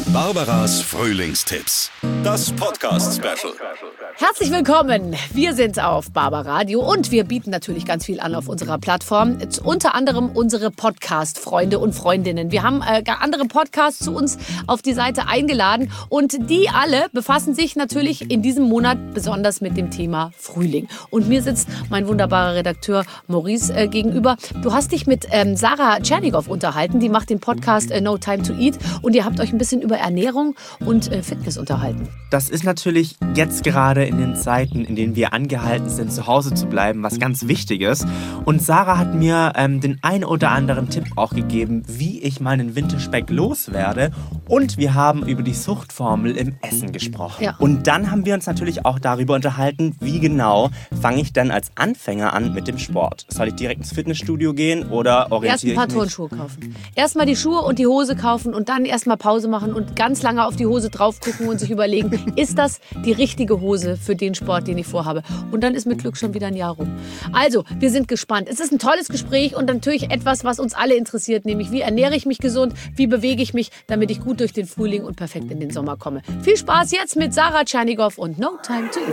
Barbaras Frühlingstipps. Das Podcast-Special. Herzlich willkommen. Wir sind auf Barbaradio und wir bieten natürlich ganz viel an auf unserer Plattform. Unter anderem unsere Podcast-Freunde und Freundinnen. Wir haben andere Podcasts zu uns auf die Seite eingeladen und die alle befassen sich natürlich in diesem Monat besonders mit dem Thema Frühling. Und mir sitzt mein wunderbarer Redakteur Maurice gegenüber. Du hast dich mit Sarah Tschernigow unterhalten. Die macht den Podcast No Time to Eat und ihr habt euch ein bisschen über Ernährung und Fitness unterhalten. Das ist natürlich jetzt gerade in den Zeiten, in denen wir angehalten sind, zu Hause zu bleiben, was ganz Wichtiges. Und Sarah hat mir den ein oder anderen Tipp auch gegeben, wie ich meinen Winterspeck loswerde. Und wir haben über die Suchtformel im Essen gesprochen. Ja. Und dann haben wir uns natürlich auch darüber unterhalten, wie genau fange ich denn als Anfänger an mit dem Sport. Soll ich direkt ins Fitnessstudio gehen oder orientiere Erst ein paar ich mich? Turnschuhe kaufen. Erstmal die Schuhe und die Hose kaufen und dann erstmal Pause machen und ganz lange auf die Hose drauf gucken und sich überlegen, ist das die richtige Hose für den Sport, den ich vorhabe? Und dann ist mit Glück schon wieder ein Jahr rum. Also, wir sind gespannt. Es ist ein tolles Gespräch und natürlich etwas, was uns alle interessiert, nämlich wie ernähre ich mich gesund, wie bewege ich mich, damit ich gut durch den Frühling und perfekt in den Sommer komme. Viel Spaß jetzt mit Sarah Tschernigow und No Time to Eat.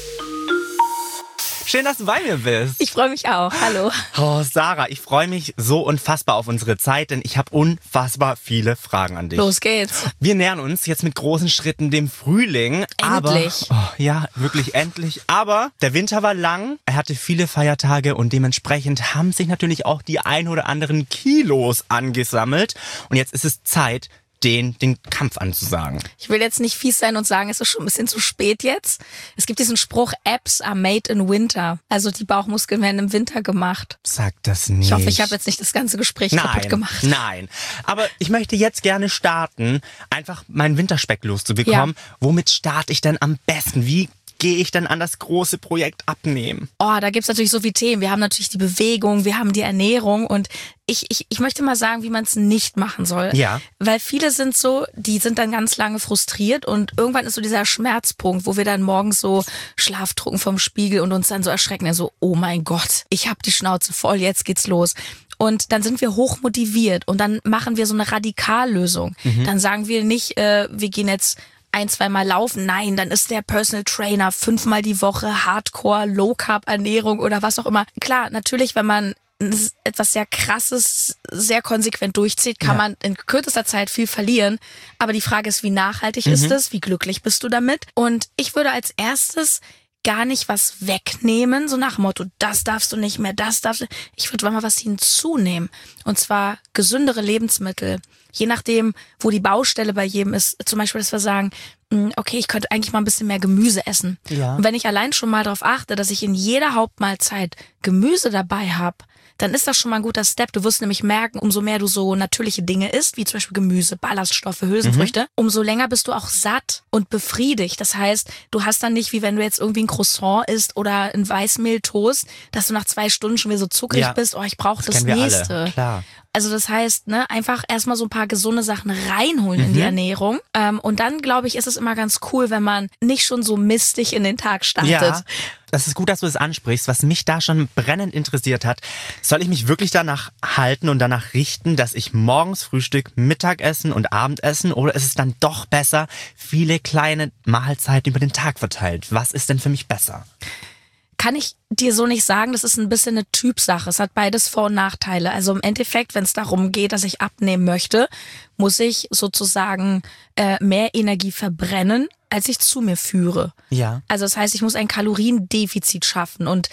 Schön, dass du bei mir bist. Ich freue mich auch. Hallo. Oh, Sarah, ich freue mich so unfassbar auf unsere Zeit, denn ich habe unfassbar viele Fragen an dich. Los geht's. Wir nähern uns jetzt mit großen Schritten dem Frühling. Endlich. Aber, ja, wirklich endlich. Aber der Winter war lang, er hatte viele Feiertage und dementsprechend haben sich natürlich auch die ein oder anderen Kilos angesammelt. Und jetzt ist es Zeit, den Kampf anzusagen. Ich will jetzt nicht fies sein und sagen, es ist schon ein bisschen zu spät jetzt. Es gibt diesen Spruch, Abs are made in winter. Also die Bauchmuskeln werden im Winter gemacht. Sag das nicht. Ich hoffe, ich habe jetzt nicht das ganze Gespräch kaputt gemacht. Nein, aber ich möchte jetzt gerne starten, einfach meinen Winterspeck loszubekommen. Ja. Womit starte ich denn am besten? Wie gehe ich dann an das große Projekt Abnehmen? Oh, da gibt's natürlich so viele Themen. Wir haben natürlich die Bewegung, wir haben die Ernährung und ich möchte mal sagen, wie man es nicht machen soll. Ja. Weil viele sind so, die sind dann ganz lange frustriert und irgendwann ist so dieser Schmerzpunkt, wo wir dann morgens so schlaftrunken vom Spiegel und uns dann so erschrecken, so, oh mein Gott, ich habe die Schnauze voll, jetzt geht's los. Und dann sind wir hochmotiviert und dann machen wir so eine Radikallösung. Dann sagen wir nicht, wir gehen jetzt 1-2 Mal laufen. Nein, dann ist der Personal Trainer 5-mal die Woche Hardcore, Low-Carb-Ernährung oder was auch immer. Klar, natürlich, wenn man etwas sehr Krasses, sehr konsequent durchzieht, kann man in kürzester Zeit viel verlieren. Aber die Frage ist, wie nachhaltig ist es? Wie glücklich bist du damit? Und ich würde als erstes gar nicht was wegnehmen, so nach dem Motto, das darfst du nicht mehr, das darfst du. Ich würde mal was hinzunehmen. Und zwar gesündere Lebensmittel. Je nachdem, wo die Baustelle bei jedem ist. Zum Beispiel, dass wir sagen, okay, ich könnte eigentlich mal ein bisschen mehr Gemüse essen. Ja. Und wenn ich allein schon mal darauf achte, dass ich in jeder Hauptmahlzeit Gemüse dabei habe, dann ist das schon mal ein guter Step. Du wirst nämlich merken, umso mehr du so natürliche Dinge isst, wie zum Beispiel Gemüse, Ballaststoffe, Hülsenfrüchte, umso länger bist du auch satt und befriedigt. Das heißt, du hast dann nicht, wie wenn du jetzt irgendwie ein Croissant isst oder ein Weißmehltoast, dass du nach 2 Stunden schon wieder so zuckrig bist, oh, ich brauche das Nächste. Alle. Klar. Also das heißt, einfach erstmal so ein paar gesunde Sachen reinholen in die Ernährung. Und dann, glaube ich, ist es immer ganz cool, wenn man nicht schon so mistig in den Tag startet. Ja, das ist gut, dass du es ansprichst. Was mich da schon brennend interessiert hat, soll ich mich wirklich danach halten und danach richten, dass ich morgens Frühstück, Mittagessen und Abendessen, oder ist es dann doch besser, viele kleine Mahlzeiten über den Tag verteilt? Was ist denn für mich besser? Kann ich dir so nicht sagen, das ist ein bisschen eine Typsache. Es hat beides Vor- und Nachteile. Also im Endeffekt, wenn es darum geht, dass ich abnehmen möchte, muss ich sozusagen mehr Energie verbrennen, als ich zu mir führe. Ja. Also das heißt, ich muss ein Kaloriendefizit schaffen und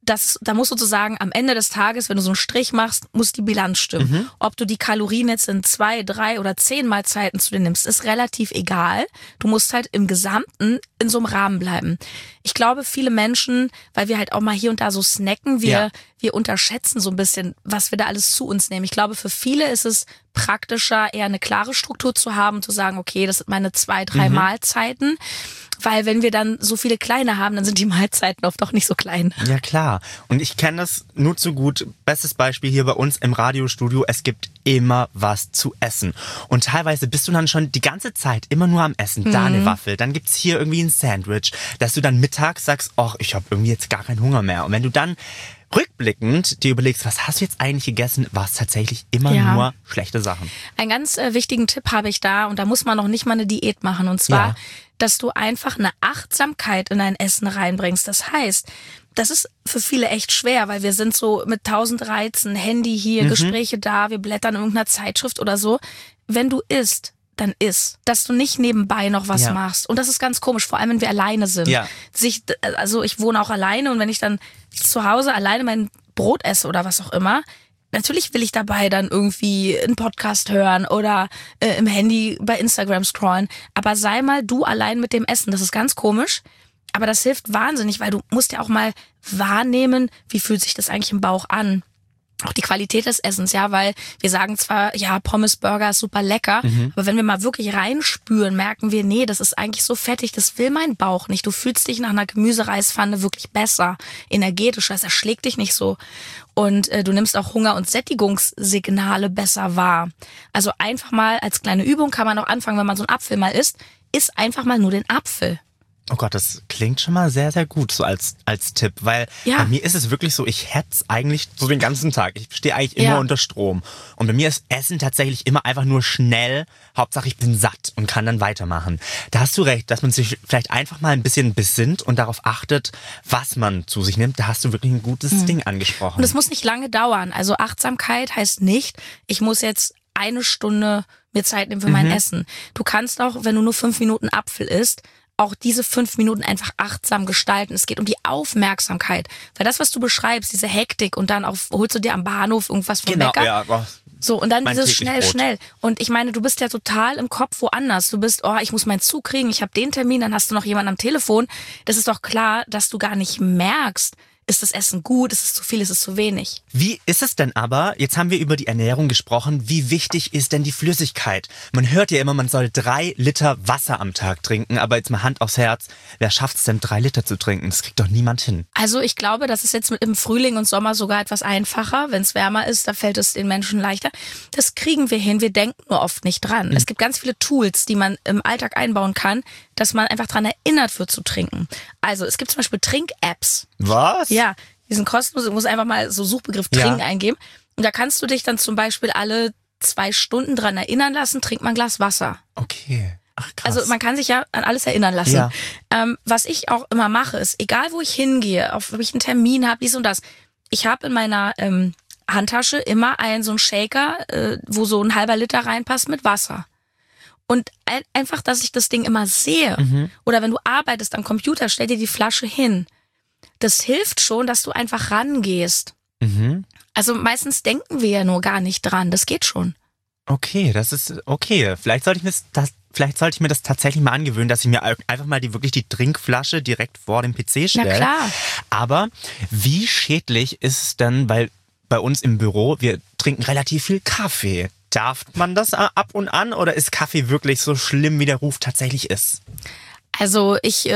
da muss sozusagen am Ende des Tages, wenn du so einen Strich machst, muss die Bilanz stimmen. Ob du die Kalorien jetzt in 2, 3 oder 10 Mahlzeiten zu dir nimmst, ist relativ egal. Du musst halt im Gesamten in so einem Rahmen bleiben. Ich glaube, viele Menschen, weil wir halt auch mal hier und da so snacken, wir unterschätzen so ein bisschen, was wir da alles zu uns nehmen. Ich glaube, für viele ist es praktischer, eher eine klare Struktur zu haben, zu sagen, okay, das sind meine 2, 3 Mahlzeiten. Weil wenn wir dann so viele kleine haben, dann sind die Mahlzeiten oft auch nicht so klein. Ja, klar. Und ich kenne das nur zu gut. Bestes Beispiel hier bei uns im Radiostudio. Es gibt immer was zu essen. Und teilweise bist du dann schon die ganze Zeit immer nur am Essen. Da eine Waffel, dann gibt's hier irgendwie ein Sandwich, dass du dann mittags sagst, ach, ich habe irgendwie jetzt gar keinen Hunger mehr. Und wenn du dann rückblickend dir überlegst, was hast du jetzt eigentlich gegessen, war es tatsächlich immer nur schlechte Sachen. Einen ganz wichtigen Tipp habe ich da, und da muss man noch nicht mal eine Diät machen, und zwar, dass du einfach eine Achtsamkeit in dein Essen reinbringst. Das heißt, das ist für viele echt schwer, weil wir sind so mit 1000 Reizen, Handy hier, Gespräche da, wir blättern in irgendeiner Zeitschrift oder so. Wenn du isst, dann isst. Dass du nicht nebenbei noch was machst. Und das ist ganz komisch, vor allem wenn wir alleine sind. Ja. Also ich wohne auch alleine, und wenn ich dann zu Hause alleine mein Brot esse oder was auch immer, natürlich will ich dabei dann irgendwie einen Podcast hören oder im Handy bei Instagram scrollen. Aber sei mal du allein mit dem Essen. Das ist ganz komisch. Aber das hilft wahnsinnig, weil du musst ja auch mal wahrnehmen, wie fühlt sich das eigentlich im Bauch an. Auch die Qualität des Essens, ja, weil wir sagen zwar, ja, Pommes, Burger ist super lecker, aber wenn wir mal wirklich reinspüren, merken wir, nee, das ist eigentlich so fettig, das will mein Bauch nicht. Du fühlst dich nach einer Gemüsereispfanne wirklich besser, energetischer, es erschlägt dich nicht so. Und du nimmst auch Hunger- und Sättigungssignale besser wahr. Also einfach mal als kleine Übung kann man auch anfangen, wenn man so einen Apfel mal isst einfach mal nur den Apfel. Oh Gott, das klingt schon mal sehr, sehr gut so als Tipp, weil bei mir ist es wirklich so, ich hetz eigentlich so den ganzen Tag. Ich stehe eigentlich immer unter Strom. Und bei mir ist Essen tatsächlich immer einfach nur schnell. Hauptsache ich bin satt und kann dann weitermachen. Da hast du recht, dass man sich vielleicht einfach mal ein bisschen besinnt und darauf achtet, was man zu sich nimmt. Da hast du wirklich ein gutes Ding angesprochen. Und es muss nicht lange dauern. Also Achtsamkeit heißt nicht, ich muss jetzt 1 Stunde mir Zeit nehmen für mein Essen. Du kannst auch, wenn du nur 5 Minuten Apfel isst, auch diese 5 Minuten einfach achtsam gestalten. Es geht um die Aufmerksamkeit. Weil das, was du beschreibst, diese Hektik und dann holst du dir am Bahnhof irgendwas vom Bäcker. Ja, so, und dann dieses schnell. Und ich meine, du bist ja total im Kopf woanders. Du bist, ich muss meinen Zug kriegen, ich habe den Termin, dann hast du noch jemanden am Telefon. Das ist doch klar, dass du gar nicht merkst, ist das Essen gut, ist es zu viel, ist es zu wenig. Wie ist es denn aber, jetzt haben wir über die Ernährung gesprochen, wie wichtig ist denn die Flüssigkeit? Man hört ja immer, man soll 3 Liter Wasser am Tag trinken, aber jetzt mal Hand aufs Herz, wer schafft es denn 3 Liter zu trinken? Das kriegt doch niemand hin. Also ich glaube, das ist jetzt im Frühling und Sommer sogar etwas einfacher. Wenn es wärmer ist, da fällt es den Menschen leichter. Das kriegen wir hin, wir denken nur oft nicht dran. Es gibt ganz viele Tools, die man im Alltag einbauen kann, dass man einfach dran erinnert wird zu trinken. Also es gibt zum Beispiel Trink-Apps. Was? Ja, die sind kostenlos. Du musst einfach mal so Suchbegriff Trinken eingeben. Und da kannst du dich dann zum Beispiel alle 2 Stunden dran erinnern lassen, trink mal ein Glas Wasser. Okay. Ach, krass. Also man kann sich ja an alles erinnern lassen. Ja. Was ich auch immer mache, ist, egal wo ich hingehe, ob ich einen Termin habe, dies und das, ich habe in meiner Handtasche immer so einen Shaker, wo so ein halber Liter reinpasst mit Wasser. Und einfach, dass ich das Ding immer sehe. Oder wenn du arbeitest am Computer, stell dir die Flasche hin. Das hilft schon, dass du einfach rangehst. Also meistens denken wir ja nur gar nicht dran. Das geht schon. Okay, das ist okay. Vielleicht sollte ich mir das tatsächlich mal angewöhnen, dass ich mir einfach mal die Trinkflasche direkt vor dem PC stelle. Na klar. Aber wie schädlich ist es denn, weil bei uns im Büro, wir trinken relativ viel Kaffee. Darf man das ab und an oder ist Kaffee wirklich so schlimm, wie der Ruf tatsächlich ist? Also ich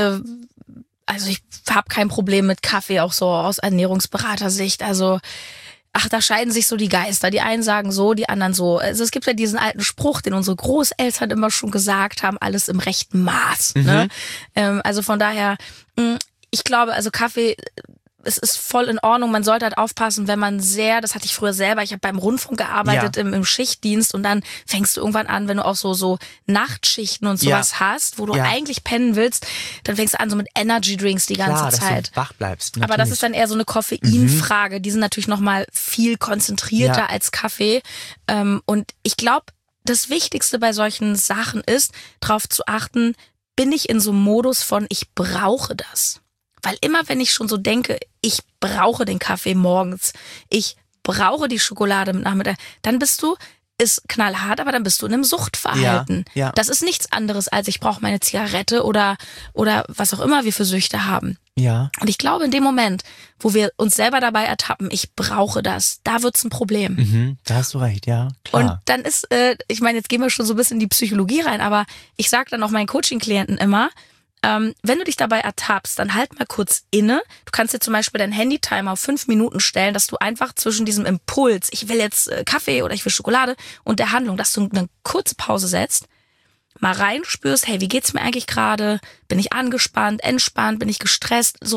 habe kein Problem mit Kaffee, auch so aus Ernährungsberatersicht. Also, da scheiden sich so die Geister. Die einen sagen so, die anderen so. Also es gibt ja diesen alten Spruch, den unsere Großeltern immer schon gesagt haben, alles im rechten Maß. Ne? Also von daher, ich glaube, also Kaffee, es ist voll in Ordnung. Man sollte halt aufpassen, wenn man das hatte ich früher selber, ich habe beim Rundfunk gearbeitet, im Schichtdienst, und dann fängst du irgendwann an, wenn du auch so Nachtschichten und sowas hast, wo du eigentlich pennen willst, dann fängst du an so mit Energy Drinks die ganze Zeit. Dass du wach bleibst. Natürlich. Aber das ist dann eher so eine Koffeinfrage. Die sind natürlich nochmal viel konzentrierter als Kaffee. Und ich glaube, das Wichtigste bei solchen Sachen ist, darauf zu achten, bin ich in so einem Modus von, ich brauche das. Weil immer, wenn ich schon so denke, ich brauche den Kaffee morgens, ich brauche die Schokolade mit Nachmittag, dann ist knallhart, aber dann bist du in einem Suchtverhalten. Ja. Das ist nichts anderes, als ich brauche meine Zigarette oder was auch immer wir für Süchte haben. Ja. Und ich glaube, in dem Moment, wo wir uns selber dabei ertappen, ich brauche das, da wird's ein Problem. Da hast du recht, ja, klar. Und dann ist, ich meine, jetzt gehen wir schon so ein bisschen in die Psychologie rein, aber ich sage dann auch meinen Coaching-Klienten immer, wenn du dich dabei ertappst, dann halt mal kurz inne. Du kannst dir zum Beispiel deinen Handy-Timer auf 5 Minuten stellen, dass du einfach zwischen diesem Impuls, ich will jetzt Kaffee oder ich will Schokolade, und der Handlung, dass du eine kurze Pause setzt, mal reinspürst, hey, wie geht's mir eigentlich gerade? Bin ich angespannt, entspannt, bin ich gestresst? So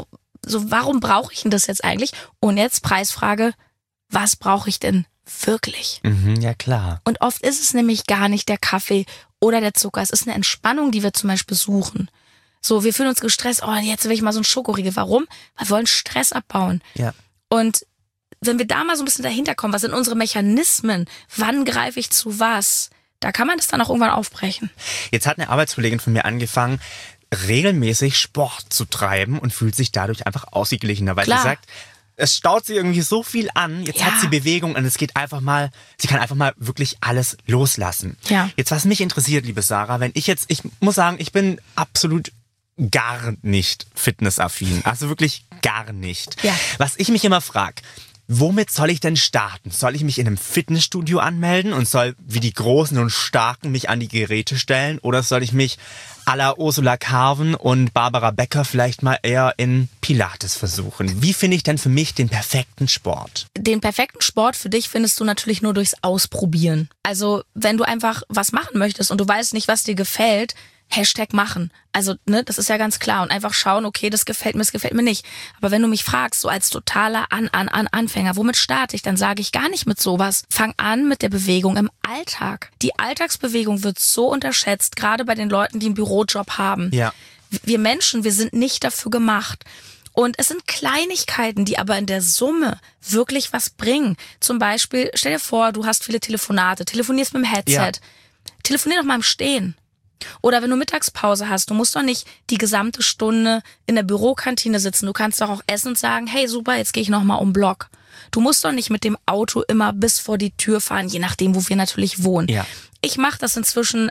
so, warum brauche ich denn das jetzt eigentlich? Und jetzt Preisfrage, was brauche ich denn wirklich? Ja, klar. Und oft ist es nämlich gar nicht der Kaffee oder der Zucker. Es ist eine Entspannung, die wir zum Beispiel suchen. So, wir fühlen uns gestresst, jetzt will ich mal so einen Schokoriegel. Warum? Weil wir wollen Stress abbauen. Ja. Und wenn wir da mal so ein bisschen dahinter kommen, was sind unsere Mechanismen? Wann greife ich zu was? Da kann man das dann auch irgendwann aufbrechen. Jetzt hat eine Arbeitskollegin von mir angefangen, regelmäßig Sport zu treiben und fühlt sich dadurch einfach ausgeglichener, weil Klar. sie sagt, es staut sie irgendwie so viel an, jetzt hat sie Bewegung und sie kann einfach mal wirklich alles loslassen. Ja. Jetzt, was mich interessiert, liebe Sarah, ich muss sagen, ich bin absolut gar nicht fitnessaffin, also wirklich gar nicht. Ja. Was ich mich immer frage, womit soll ich denn starten? Soll ich mich in einem Fitnessstudio anmelden und soll wie die Großen und Starken mich an die Geräte stellen? Oder soll ich mich à la Ursula Carven und Barbara Becker vielleicht mal eher in Pilates versuchen? Wie finde ich denn für mich den perfekten Sport? Den perfekten Sport für dich findest du natürlich nur durchs Ausprobieren. Also wenn du einfach was machen möchtest und du weißt nicht, was dir gefällt, Hashtag machen. Also, das ist ja ganz klar. Und einfach schauen, okay, das gefällt mir nicht. Aber wenn du mich fragst, so als totaler Anfänger, womit starte ich? Dann sage ich gar nicht mit sowas. Fang an mit der Bewegung im Alltag. Die Alltagsbewegung wird so unterschätzt, gerade bei den Leuten, die einen Bürojob haben. Ja. Wir Menschen, wir sind nicht dafür gemacht. Und es sind Kleinigkeiten, die aber in der Summe wirklich was bringen. Zum Beispiel, stell dir vor, du hast viele Telefonate, telefonierst mit dem Headset. Ja. Telefonier doch mal im Stehen. Oder wenn du Mittagspause hast, du musst doch nicht die gesamte Stunde in der Bürokantine sitzen. Du kannst doch auch essen und sagen, hey super, jetzt gehe ich nochmal um Block. Du musst doch nicht mit dem Auto immer bis vor die Tür fahren, je nachdem, wo wir natürlich wohnen. Ja. Ich mache das inzwischen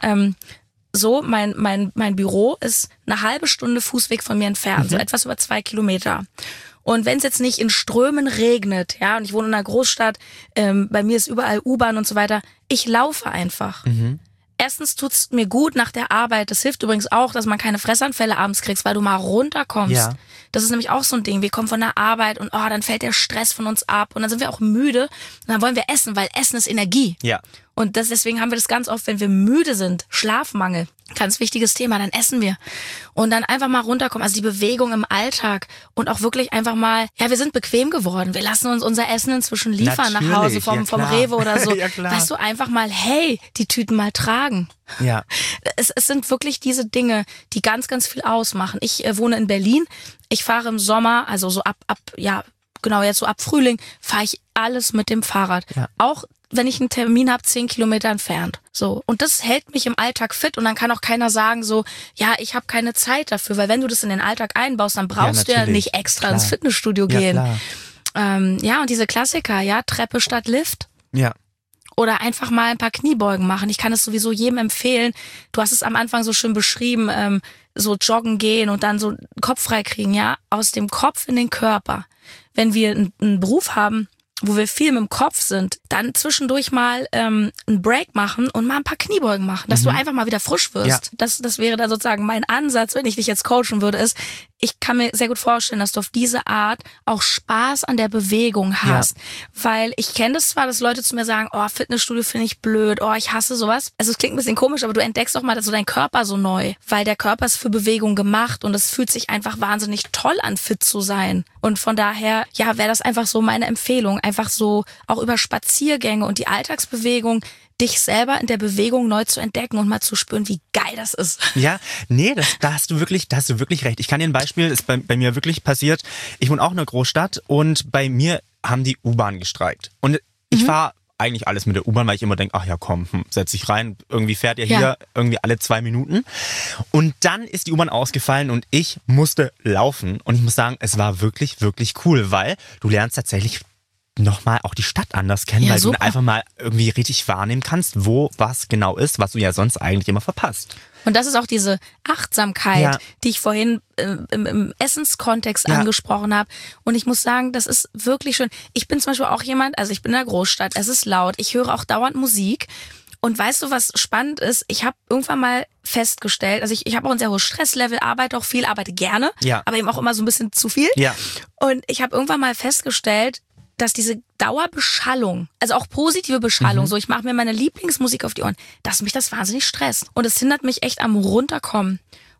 so, mein Büro ist eine halbe Stunde Fußweg von mir entfernt, so etwas über 2 Kilometer. Und wenn es jetzt nicht in Strömen regnet, ja, und ich wohne in einer Großstadt, bei mir ist überall U-Bahn und so weiter, ich laufe einfach. Erstens tut's mir gut nach der Arbeit. Das hilft übrigens auch, dass man keine Fressanfälle abends kriegst, weil du mal runterkommst. Ja. Das ist nämlich auch so ein Ding. Wir kommen von der Arbeit und dann fällt der Stress von uns ab und dann sind wir auch müde und dann wollen wir essen, weil Essen ist Energie. Ja. Und deswegen haben wir das ganz oft, wenn wir müde sind, Schlafmangel, ganz wichtiges Thema, dann essen wir. Und dann einfach mal runterkommen, also die Bewegung im Alltag und auch wirklich einfach mal, wir sind bequem geworden. Wir lassen uns unser Essen inzwischen liefern Natürlich, nach Hause vom Rewe oder so. Ja, klar. Weißt du, einfach mal, hey, die Tüten mal tragen. Ja. Es sind wirklich diese Dinge, die ganz, ganz viel ausmachen. Ich wohne in Berlin. Ich fahre im Sommer, also so ab Frühling, fahre ich alles mit dem Fahrrad. Ja. Auch wenn ich einen Termin habe, 10 Kilometer entfernt. So. Und das hält mich im Alltag fit und dann kann auch keiner sagen so, ich habe keine Zeit dafür, weil wenn du das in den Alltag einbaust, dann brauchst du ja nicht extra ins Fitnessstudio gehen. Klar. Und diese Klassiker, Treppe statt Lift. Ja. Oder einfach mal ein paar Kniebeugen machen. Ich kann es sowieso jedem empfehlen. Du hast es am Anfang so schön beschrieben, so joggen gehen und dann so Kopf frei kriegen, aus dem Kopf in den Körper. Wenn wir einen Beruf haben, wo wir viel mit dem Kopf sind, dann zwischendurch mal einen Break machen und mal ein paar Kniebeugen machen, dass du einfach mal wieder frisch wirst. Ja. Das wäre dann sozusagen mein Ansatz, wenn ich dich jetzt coachen würde, ist, ich kann mir sehr gut vorstellen, dass du auf diese Art auch Spaß an der Bewegung hast. Ja. Weil ich kenne das zwar, dass Leute zu mir sagen, Fitnessstudio finde ich blöd, ich hasse sowas. Also es klingt ein bisschen komisch, aber du entdeckst auch mal so deinen Körper so neu. Weil der Körper ist für Bewegung gemacht und es fühlt sich einfach wahnsinnig toll an, fit zu sein. Und von daher, wäre das einfach so meine Empfehlung. Einfach so auch über Spaziergänge und die Alltagsbewegung dich selber in der Bewegung neu zu entdecken und mal zu spüren, wie geil das ist. Ja, nee, da hast du wirklich recht. Ich kann dir ein Beispiel, ist bei mir wirklich passiert. Ich wohne auch in einer Großstadt und bei mir haben die U-Bahn gestreikt. Und ich fahre eigentlich alles mit der U-Bahn, weil ich immer denke, ach ja komm, setz dich rein, irgendwie fährt ihr hier irgendwie alle 2 Minuten. Und dann ist die U-Bahn ausgefallen und ich musste laufen. Und ich muss sagen, es war wirklich, wirklich cool, weil du lernst tatsächlich nochmal auch die Stadt anders kennen, weil super. du einfach mal irgendwie richtig wahrnehmen kannst, wo was genau ist, was du ja sonst eigentlich immer verpasst. Und das ist auch diese Achtsamkeit, die ich vorhin im Essenskontext angesprochen habe. Und ich muss sagen, das ist wirklich schön. Ich bin zum Beispiel auch jemand, also ich bin in der Großstadt, es ist laut, ich höre auch dauernd Musik. Und weißt du, was spannend ist? Ich habe irgendwann mal festgestellt, also ich habe auch ein sehr hohes Stresslevel, arbeite auch viel, arbeite gerne, aber eben auch immer so ein bisschen zu viel. Ja. Und ich habe irgendwann mal festgestellt, dass diese Dauerbeschallung, also auch positive Beschallung, so ich mache mir meine Lieblingsmusik auf die Ohren, dass mich das wahnsinnig stresst. Und es hindert mich echt am Runterkommen.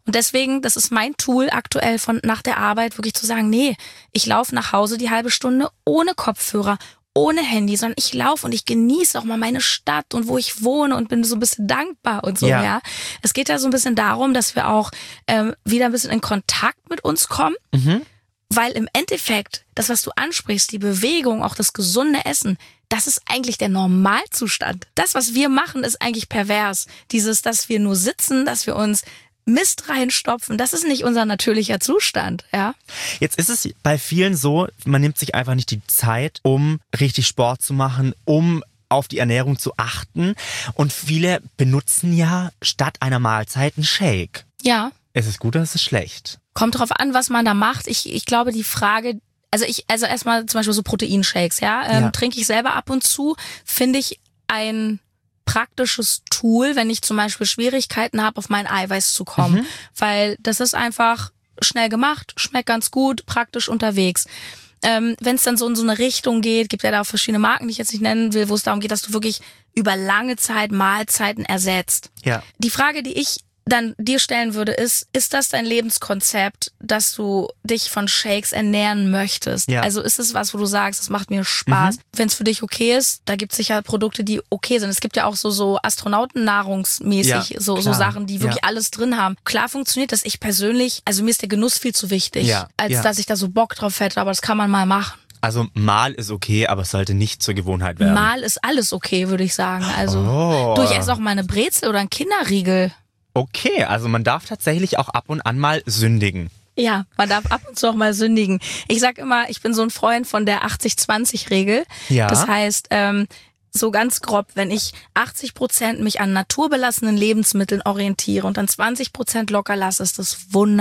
Und deswegen, das ist mein Tool aktuell von nach der Arbeit, wirklich zu sagen, nee, ich laufe nach Hause die halbe Stunde ohne Kopfhörer, ohne Handy, sondern ich laufe und ich genieße auch mal meine Stadt und wo ich wohne und bin so ein bisschen dankbar und so, ja. Es geht ja so ein bisschen darum, dass wir auch wieder ein bisschen in Kontakt mit uns kommen, weil im Endeffekt, das, was du ansprichst, die Bewegung, auch das gesunde Essen, das ist eigentlich der Normalzustand. Das, was wir machen, ist eigentlich pervers. Dieses, dass wir nur sitzen, dass wir uns Mist reinstopfen, das ist nicht unser natürlicher Zustand, ja. Jetzt ist es bei vielen so, man nimmt sich einfach nicht die Zeit, um richtig Sport zu machen, um auf die Ernährung zu achten. Und viele benutzen ja statt einer Mahlzeit einen Shake. Ja. Ist es gut oder ist es schlecht? Kommt drauf an, was man da macht. Ich glaube, die Frage, also erstmal zum Beispiel so Proteinshakes, trinke ich selber ab und zu, finde ich ein praktisches Tool, wenn ich zum Beispiel Schwierigkeiten habe, auf mein Eiweiß zu kommen. Weil das ist einfach schnell gemacht, schmeckt ganz gut, praktisch unterwegs. Wenn es dann so in so eine Richtung geht, gibt ja da auch verschiedene Marken, die ich jetzt nicht nennen will, wo es darum geht, dass du wirklich über lange Zeit Mahlzeiten ersetzt. Ja. Die Frage, die ich dann dir stellen würde, ist das dein Lebenskonzept, dass du dich von Shakes ernähren möchtest? Ja. Also ist es was, wo du sagst, das macht mir Spaß? Wenn es für dich okay ist, da gibt es sicher Produkte, die okay sind. Es gibt ja auch so Astronautennahrungsmäßig so Sachen, die wirklich alles drin haben. Klar funktioniert das. Ich persönlich, also mir ist der Genuss viel zu wichtig, als dass ich da so Bock drauf hätte, aber das kann man mal machen. Also mal ist okay, aber es sollte nicht zur Gewohnheit werden. Mal ist alles okay, würde ich sagen. Also du, ich esse auch mal eine Brezel oder einen Kinderriegel. Okay, also man darf tatsächlich auch ab und an mal sündigen. Ja, man darf ab und zu auch mal sündigen. Ich sag immer, ich bin so ein Freund von der 80-20-Regel. Ja. Das heißt, so ganz grob, wenn ich 80% mich an naturbelassenen Lebensmitteln orientiere und dann 20% locker lasse, ist das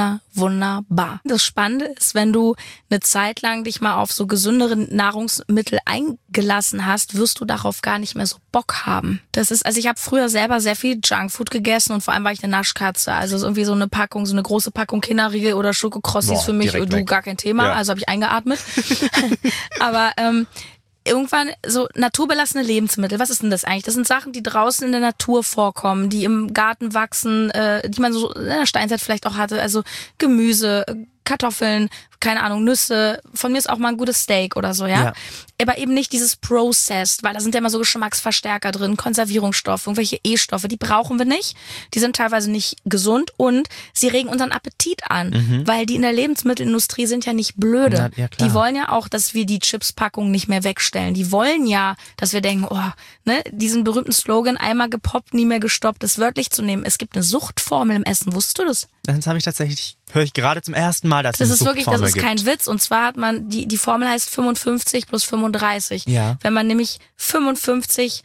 wunderbar. Das Spannende ist, wenn du eine Zeit lang dich mal auf so gesündere Nahrungsmittel eingelassen hast, wirst du darauf gar nicht mehr so Bock haben. Das ist, also ich habe früher selber sehr viel Junkfood gegessen und vor allem war ich eine Naschkatze. Also irgendwie so eine Packung, so eine große Packung Kinderriegel oder Schokokrossis für mich gar kein Thema. Ja. Also habe ich eingeatmet. Aber irgendwann so naturbelassene Lebensmittel, was ist denn das eigentlich? Das sind Sachen, die draußen in der Natur vorkommen, die im Garten wachsen, die man so in der Steinzeit vielleicht auch hatte, also Gemüse, Kartoffeln, keine Ahnung, Nüsse, von mir ist auch mal ein gutes Steak oder so, ja. Aber eben nicht dieses Processed, weil da sind ja immer so Geschmacksverstärker drin, Konservierungsstoffe, irgendwelche E-Stoffe, die brauchen wir nicht. Die sind teilweise nicht gesund und sie regen unseren Appetit an, weil die in der Lebensmittelindustrie sind ja nicht blöde. Ja, die wollen ja auch, dass wir die Chipspackung nicht mehr wegstellen. Die wollen ja, dass wir denken, diesen berühmten Slogan, einmal gepoppt, nie mehr gestoppt, das wörtlich zu nehmen. Es gibt eine Suchtformel im Essen, wusstest du das? Das habe ich tatsächlich, höre ich gerade zum ersten Mal, dass es eine Suchtformel gibt. Das ist kein Witz. Und zwar hat man, die Formel heißt 55 plus 35. Ja. Wenn man nämlich 55%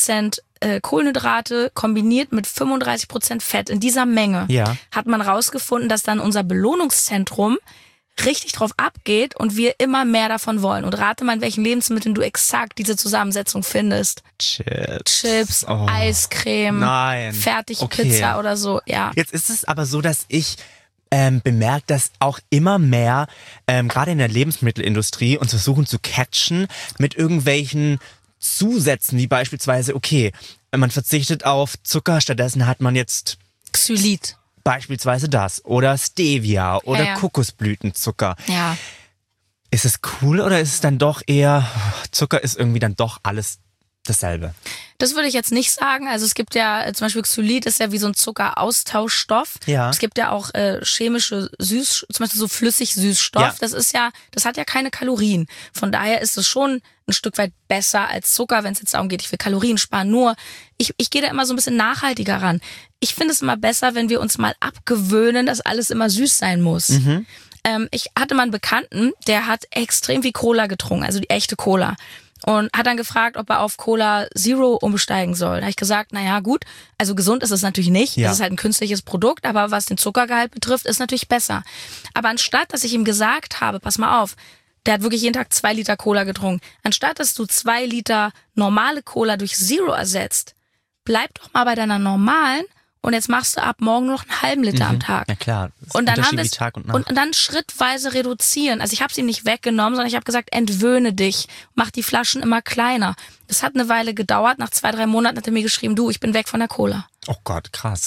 Kohlenhydrate kombiniert mit 35% Fett in dieser Menge, hat man rausgefunden, dass dann unser Belohnungszentrum richtig drauf abgeht und wir immer mehr davon wollen. Und rate mal, in welchen Lebensmitteln du exakt diese Zusammensetzung findest. Chips, Eiscreme, Fertigpizza oder so. Ja. Jetzt ist es aber so, dass ich bemerkt, dass auch immer mehr, gerade in der Lebensmittelindustrie, uns versuchen zu catchen mit irgendwelchen Zusätzen, wie beispielsweise, man verzichtet auf Zucker, stattdessen hat man jetzt Xylit. Beispielsweise das. Oder Stevia oder Kokosblütenzucker. Ja. Ist es cool oder ist es dann doch eher, Zucker ist irgendwie dann doch alles dasselbe? Das würde ich jetzt nicht sagen. Also es gibt ja zum Beispiel Xylit ist ja wie so ein Zuckeraustauschstoff. Ja. Es gibt ja auch chemische zum Beispiel so Flüssig-Süßstoff. Ja. Das hat ja keine Kalorien. Von daher ist es schon ein Stück weit besser als Zucker, wenn es jetzt darum geht, ich will Kalorien sparen. Nur, ich gehe da immer so ein bisschen nachhaltiger ran. Ich finde es immer besser, wenn wir uns mal abgewöhnen, dass alles immer süß sein muss. Ich hatte mal einen Bekannten, der hat extrem viel Cola getrunken, also die echte Cola. Und hat dann gefragt, ob er auf Cola Zero umsteigen soll. Da habe ich gesagt, naja gut, also gesund ist es natürlich nicht. Es ist halt ein künstliches Produkt, aber was den Zuckergehalt betrifft, ist natürlich besser. Aber anstatt, dass ich ihm gesagt habe, pass mal auf, der hat wirklich jeden Tag 2 Liter Cola getrunken. Anstatt, dass du 2 Liter normale Cola durch Zero ersetzt, bleib doch mal bei deiner normalen und jetzt machst du ab morgen noch einen halben Liter am Tag. Na klar. Und dann und dann schrittweise reduzieren. Also ich habe es ihm nicht weggenommen, sondern ich habe gesagt, entwöhne dich, mach die Flaschen immer kleiner. Das hat eine Weile gedauert. Nach 2-3 Monaten hat er mir geschrieben, du, ich bin weg von der Cola. Oh Gott, krass.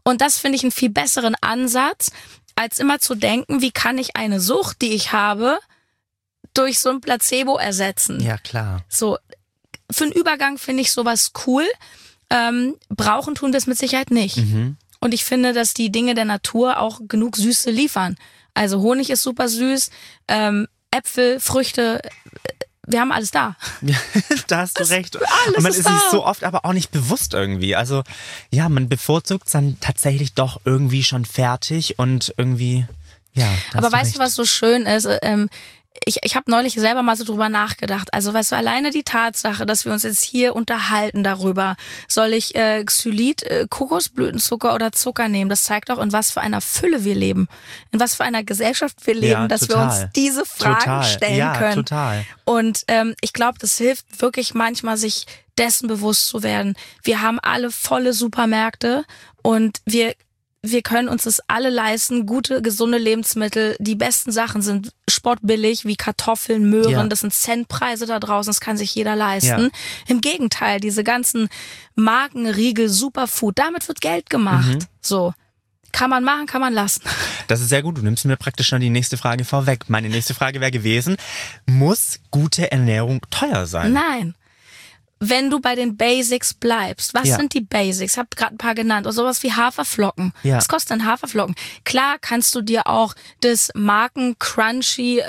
Und das finde ich einen viel besseren Ansatz, als immer zu denken, wie kann ich eine Sucht, die ich habe, durch so ein Placebo ersetzen. Ja, klar. So, für einen Übergang finde ich sowas cool. Brauchen tun wir es mit Sicherheit nicht. Und ich finde, dass die Dinge der Natur auch genug Süße liefern. Also Honig ist super süß, Äpfel, Früchte, wir haben alles da. Ja, da hast du recht. Und man ist sich so oft aber auch nicht bewusst irgendwie. Also ja, man bevorzugt es dann tatsächlich doch irgendwie schon fertig und irgendwie, ja. Aber weißt du, was so schön ist? Ich habe neulich selber mal so drüber nachgedacht. Also weißt du, alleine die Tatsache, dass wir uns jetzt hier unterhalten darüber, soll ich Xylit, Kokosblütenzucker oder Zucker nehmen, das zeigt auch, in was für einer Fülle wir leben, in was für einer Gesellschaft wir leben, dass wir uns diese Fragen stellen können. Total. Und ich glaube, das hilft wirklich manchmal, sich dessen bewusst zu werden. Wir haben alle volle Supermärkte und wir können uns das alle leisten, gute, gesunde Lebensmittel. Die besten Sachen sind spottbillig, wie Kartoffeln, Möhren. Ja. Das sind Centpreise da draußen, das kann sich jeder leisten. Ja. Im Gegenteil, diese ganzen Markenriegel, Superfood, damit wird Geld gemacht. So. Kann man machen, kann man lassen. Das ist sehr gut. Du nimmst mir praktisch schon die nächste Frage vorweg. Meine nächste Frage wäre gewesen, muss gute Ernährung teuer sein? Nein. Wenn du bei den Basics bleibst, was sind die Basics? Ich habe gerade ein paar genannt. Oder sowas wie Haferflocken. Ja. Was kostet denn Haferflocken? Klar kannst du dir auch das Marken-Crunchy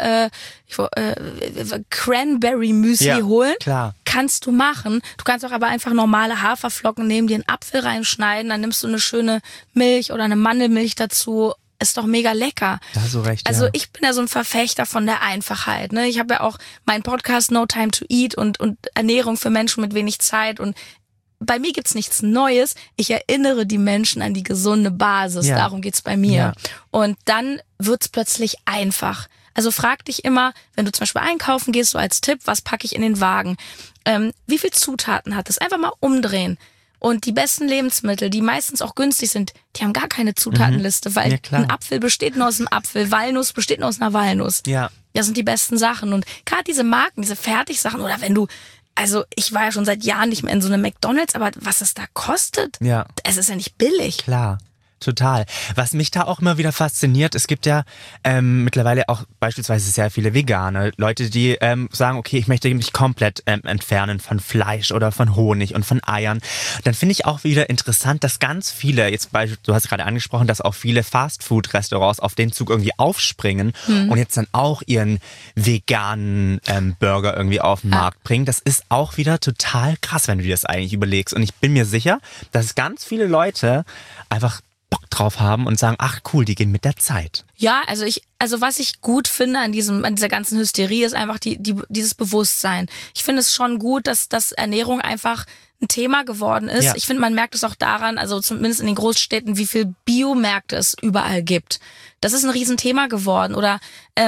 Cranberry-Müsli holen. Klar. Kannst du machen. Du kannst auch aber einfach normale Haferflocken nehmen, dir einen Apfel reinschneiden, dann nimmst du eine schöne Milch oder eine Mandelmilch dazu. Ist doch mega lecker. Da hast du recht, also ich bin ja so ein Verfechter von der Einfachheit. Ne? Ich habe ja auch meinen Podcast No Time to Eat und Ernährung für Menschen mit wenig Zeit. Und bei mir gibt's nichts Neues. Ich erinnere die Menschen an die gesunde Basis. Ja. Darum geht's bei mir. Ja. Und dann wird's plötzlich einfach. Also frag dich immer, wenn du zum Beispiel einkaufen gehst, so als Tipp, was packe ich in den Wagen? Wie viel Zutaten hat es? Einfach mal umdrehen. Und die besten Lebensmittel, die meistens auch günstig sind, die haben gar keine Zutatenliste, weil ein Apfel besteht nur aus einem Apfel, Walnuss besteht nur aus einer Walnuss. Ja. Das sind die besten Sachen. Und gerade diese Marken, diese Fertigsachen, oder wenn du, also ich war ja schon seit Jahren nicht mehr in so einem McDonald's, aber was es da kostet, es ist ja nicht billig. Klar. Total. Was mich da auch immer wieder fasziniert, es gibt ja mittlerweile auch beispielsweise sehr viele Vegane, Leute, die sagen, okay, ich möchte mich komplett entfernen von Fleisch oder von Honig und von Eiern. Dann finde ich auch wieder interessant, dass ganz viele, jetzt du hast gerade angesprochen, dass auch viele Fastfood-Restaurants auf den Zug irgendwie aufspringen und jetzt dann auch ihren veganen Burger irgendwie auf den Markt bringen. Das ist auch wieder total krass, wenn du dir das eigentlich überlegst. Und ich bin mir sicher, dass ganz viele Leute einfach Bock drauf haben und sagen, ach cool, die gehen mit der Zeit. Ja, also was ich gut finde an dieser ganzen Hysterie ist einfach dieses Bewusstsein. Ich finde es schon gut, dass Ernährung einfach ein Thema geworden ist. Ja. Ich finde, man merkt es auch daran, also zumindest in den Großstädten, wie viel Biomärkte es überall gibt. Das ist ein Riesenthema geworden. Oder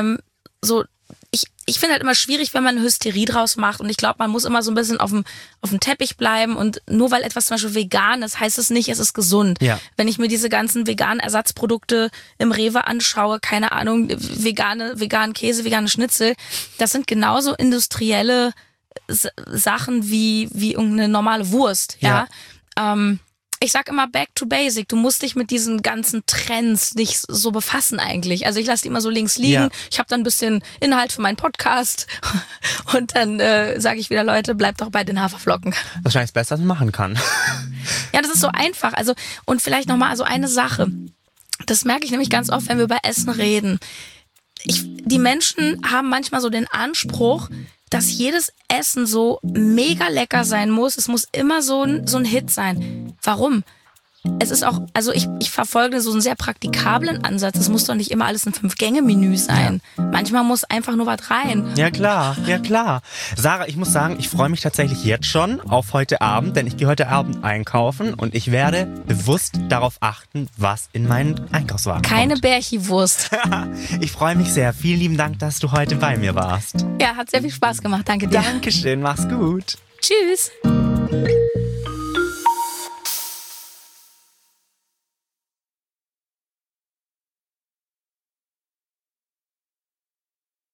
ich finde halt immer schwierig, wenn man eine Hysterie draus macht. Und ich glaube, man muss immer so ein bisschen auf dem Teppich bleiben. Und nur weil etwas zum Beispiel vegan ist, heißt es nicht, es ist gesund. Ja. Wenn ich mir diese ganzen veganen Ersatzprodukte im Rewe anschaue, keine Ahnung, veganen Käse, vegane Schnitzel, das sind genauso industrielle Sachen wie irgendeine normale Wurst. Ja. Ich sag immer back to basic. Du musst dich mit diesen ganzen Trends nicht so befassen eigentlich. Also ich lasse die immer so links liegen. Ja. Ich habe dann ein bisschen Inhalt für meinen Podcast und dann sage ich wieder, Leute, bleibt doch bei den Haferflocken. Wahrscheinlich das Beste, was man machen kann. Ja, das ist so einfach. Also und vielleicht nochmal so eine Sache. Das merke ich nämlich ganz oft, wenn wir über Essen reden. Die Menschen haben manchmal so den Anspruch, dass jedes Essen so mega lecker sein muss. Es muss immer so ein Hit sein. Warum? Es ist auch, also ich verfolge so einen sehr praktikablen Ansatz. Es muss doch nicht immer alles ein 5-Gänge-Menü sein. Ja. Manchmal muss einfach nur was rein. Ja klar. Sarah, ich muss sagen, ich freue mich tatsächlich jetzt schon auf heute Abend, denn ich gehe heute Abend einkaufen und ich werde bewusst darauf achten, was in meinen Einkaufswagen Keine kommt. Bärchi-Wurst. Ich freue mich sehr. Vielen lieben Dank, dass du heute bei mir warst. Ja, hat sehr viel Spaß gemacht. Danke dir. Dankeschön, mach's gut. Tschüss.